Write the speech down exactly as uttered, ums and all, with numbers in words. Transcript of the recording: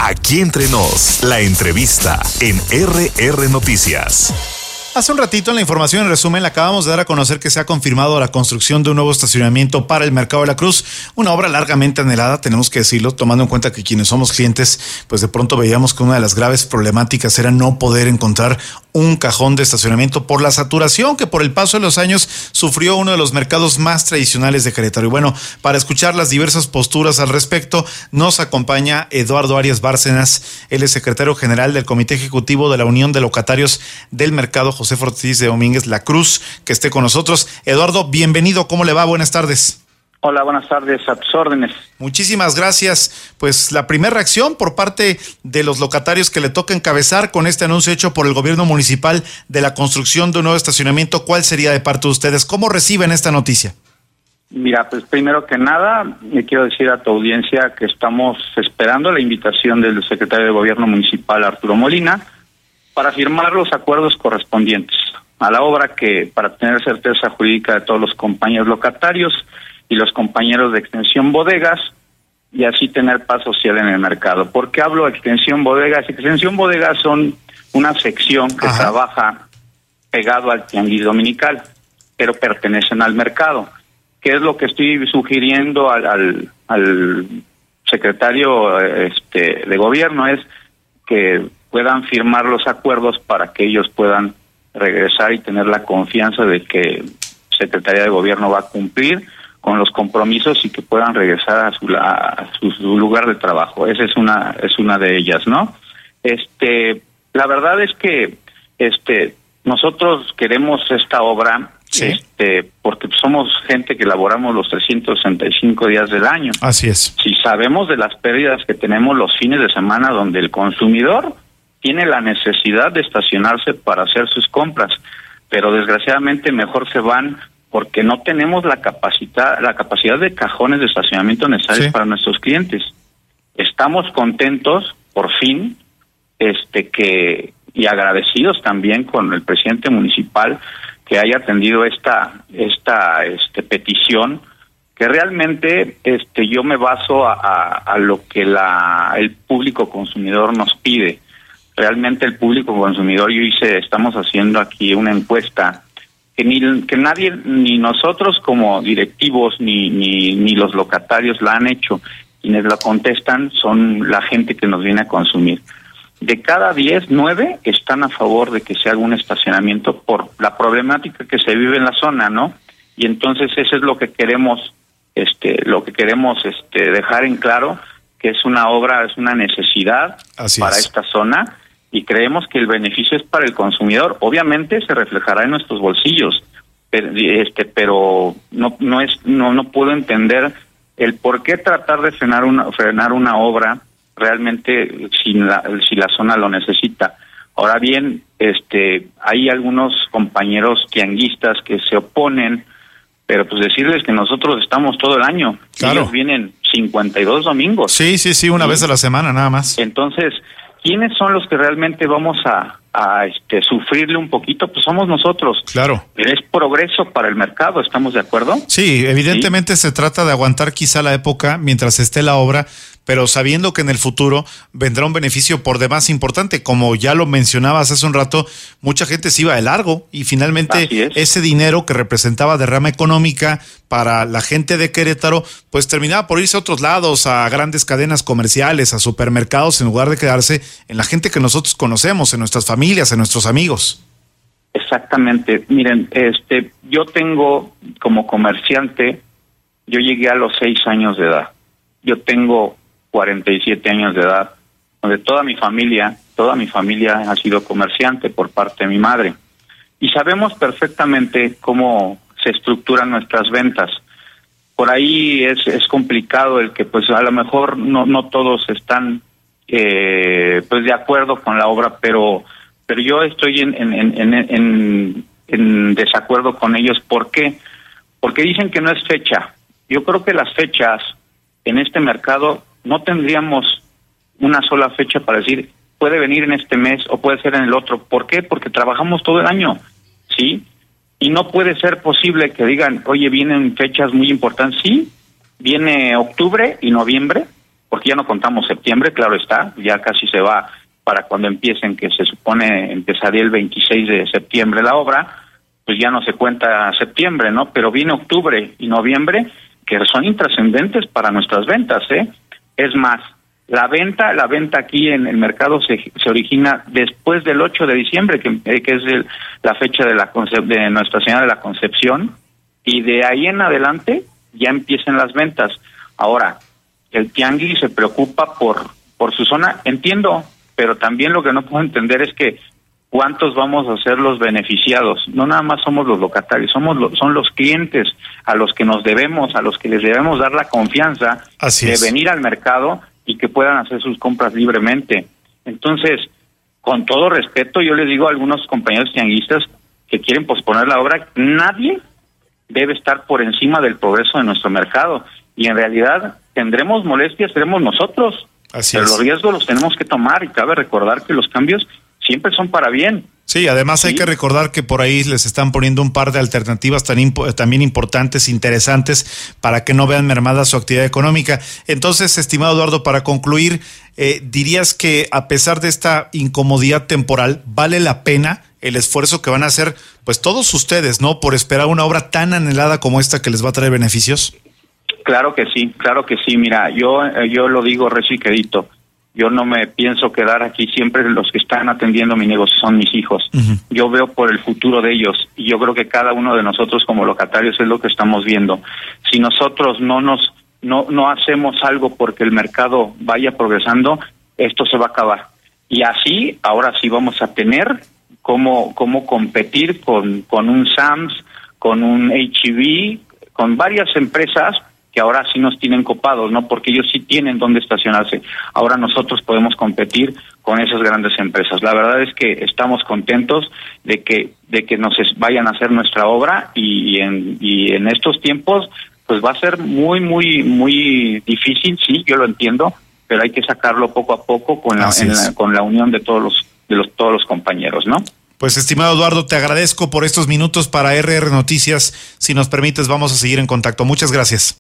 Aquí Entre Nos, la entrevista en R R Noticias. Hace un ratito en la información en resumen le acabamos de dar a conocer que se ha confirmado la construcción de un nuevo estacionamiento para el Mercado de la Cruz, una obra largamente anhelada, tenemos que decirlo, tomando en cuenta que quienes somos clientes, pues de pronto veíamos que una de las graves problemáticas era no poder encontrar un cajón de estacionamiento por la saturación que por el paso de los años sufrió uno de los mercados más tradicionales de Querétaro. Y bueno, para escuchar las diversas posturas al respecto, nos acompaña Eduardo Arias Bárcenas, él es secretario general del Comité Ejecutivo de la Unión de Locatarios del Mercado José Ortiz de Domínguez La Cruz, que esté con nosotros. Eduardo, bienvenido, ¿cómo le va? Buenas tardes. Hola, buenas tardes, a tus órdenes. Muchísimas gracias. Pues la primera reacción por parte de los locatarios que le toca encabezar con este anuncio hecho por el gobierno municipal de la construcción de un nuevo estacionamiento, ¿cuál sería de parte de ustedes? ¿Cómo reciben esta noticia? Mira, pues primero que nada, le quiero decir a tu audiencia que estamos esperando la invitación del secretario de Gobierno Municipal, Arturo Molina, para firmar los acuerdos correspondientes a la obra, que para tener certeza jurídica de todos los compañeros locatarios y los compañeros de Extensión Bodegas, y así tener paz social en el mercado. ¿Por qué hablo de Extensión Bodegas? Extensión Bodegas son una sección que Ajá. trabaja pegado al tianguis dominical, pero pertenecen al mercado. ¿Qué es lo que estoy sugiriendo al, al, al secretario este, de Gobierno? Es que puedan firmar los acuerdos para que ellos puedan regresar y tener la confianza de que Secretaría de Gobierno va a cumplir con los compromisos y que puedan regresar a su, a su, su lugar de trabajo. Esa es una es una de ellas, ¿no? Este, la verdad es que este nosotros queremos esta obra, sí. este, porque somos gente que laboramos los trescientos sesenta y cinco días del año. Así es. Si sabemos de las pérdidas que tenemos los fines de semana, donde el consumidor tiene la necesidad de estacionarse para hacer sus compras, pero desgraciadamente mejor se van porque no tenemos la capacidad, la capacidad de cajones de estacionamiento necesarios sí. para nuestros clientes. Estamos contentos, por fin, este que y agradecidos también con el presidente municipal que haya atendido esta esta este petición, que realmente este yo me baso a, a, a lo que la el público consumidor nos pide. Realmente el público consumidor, yo hice, estamos haciendo aquí una encuesta que ni que nadie, ni nosotros como directivos, ni ni ni los locatarios la han hecho. Quienes la contestan son la gente que nos viene a consumir. De cada diez, nueve están a favor de que se haga un estacionamiento por la problemática que se vive en la zona, ¿no? Y entonces eso es lo que queremos, este, lo que queremos, este, dejar en claro, que es una obra, es una necesidad Así para es. esta zona. Y creemos que el beneficio es para el consumidor. Obviamente se reflejará en nuestros bolsillos, pero, este, pero no no es no no puedo entender el por qué tratar de frenar una frenar una obra realmente si la si la zona lo necesita. Ahora bien, este hay algunos compañeros tianguistas que se oponen, pero pues decirles que nosotros estamos todo el año. Claro. Ellos vienen cincuenta y dos domingos. Sí, sí, sí, una ¿sí? vez a la semana nada más. Entonces, ¿quiénes son los que realmente vamos a, a este, sufrirle un poquito? Pues somos nosotros. Claro. Es progreso para el mercado, ¿estamos de acuerdo? Sí, evidentemente ¿Sí? se trata de aguantar quizá la época mientras esté la obra, pero sabiendo que en el futuro vendrá un beneficio por demás importante. Como ya lo mencionabas hace un rato, mucha gente se iba de largo y finalmente ese dinero que representaba derrama económica para la gente de Querétaro, pues terminaba por irse a otros lados, a grandes cadenas comerciales, a supermercados, en lugar de quedarse en la gente que nosotros conocemos, en nuestras familias, en nuestros amigos. Exactamente. Miren, este, yo tengo como comerciante, yo llegué a los seis años de edad. Yo tengo cuarenta y siete años de edad, donde toda mi familia, toda mi familia ha sido comerciante por parte de mi madre. Y sabemos perfectamente cómo se estructuran nuestras ventas. Por ahí es es complicado el que pues a lo mejor no no todos están eh, pues de acuerdo con la obra, pero pero yo estoy en en, en en en desacuerdo con ellos. ¿Por qué? Porque dicen que no es fecha. Yo creo que las fechas en este mercado no tendríamos una sola fecha para decir puede venir en este mes o puede ser en el otro. ¿Por qué? Porque trabajamos todo el año, ¿sí? Y no puede ser posible que digan, oye, vienen fechas muy importantes. Sí, viene octubre y noviembre, porque ya no contamos septiembre, claro está, ya casi se va para cuando empiecen, que se supone empezaría el veintiséis de septiembre la obra, pues ya no se cuenta septiembre, ¿no? Pero viene octubre y noviembre, que son intrascendentes para nuestras ventas, ¿eh? Es más, la venta, la venta aquí en el mercado se, se origina después del ocho de diciembre, que, que es el, la fecha de la de Nuestra Señora de la Concepción, y de ahí en adelante ya empiezan las ventas. Ahora, el tianguis se preocupa por, por su zona, entiendo, pero también lo que no puedo entender es que cuántos vamos a ser los beneficiados. No nada más somos los locatarios, somos lo, son los clientes a los que nos debemos, a los que les debemos dar la confianza Así de es. venir al mercado y que puedan hacer sus compras libremente. Entonces, con todo respeto, yo les digo a algunos compañeros tianguistas que quieren posponer la obra, nadie debe estar por encima del progreso de nuestro mercado. Y en realidad tendremos molestias, seremos nosotros. Así pero es. los riesgos los tenemos que tomar, y cabe recordar que los cambios siempre son para bien. Sí, además hay Sí. que recordar que por ahí les están poniendo un par de alternativas tan impo- también importantes, interesantes, para que no vean mermada su actividad económica. Entonces, estimado Eduardo, para concluir, eh, ¿dirías que a pesar de esta incomodidad temporal, vale la pena el esfuerzo que van a hacer pues todos ustedes, ¿no? Por esperar una obra tan anhelada como esta que les va a traer beneficios? Claro que sí, claro que sí. Mira, yo eh, yo lo digo reciquedito. Yo no me pienso quedar aquí, siempre los que están atendiendo mi negocio son mis hijos. Uh-huh. Yo veo por el futuro de ellos, y yo creo que cada uno de nosotros como locatarios es lo que estamos viendo. Si nosotros no nos no no hacemos algo porque el mercado vaya progresando, esto se va a acabar. Y así, ahora sí vamos a tener cómo cómo competir con con un Sams, con un H E B, con varias empresas que ahora sí nos tienen copados, ¿no? Porque ellos sí tienen dónde estacionarse. Ahora nosotros podemos competir con esas grandes empresas. La verdad es que estamos contentos de que de que nos vayan a hacer nuestra obra, y, y en y en estos tiempos pues va a ser muy muy muy difícil, sí, yo lo entiendo, pero hay que sacarlo poco a poco con la, en la con la unión de todos los de los todos los compañeros, ¿no? Pues, estimado Eduardo, te agradezco por estos minutos para R R Noticias. Si nos permites, vamos a seguir en contacto. Muchas gracias.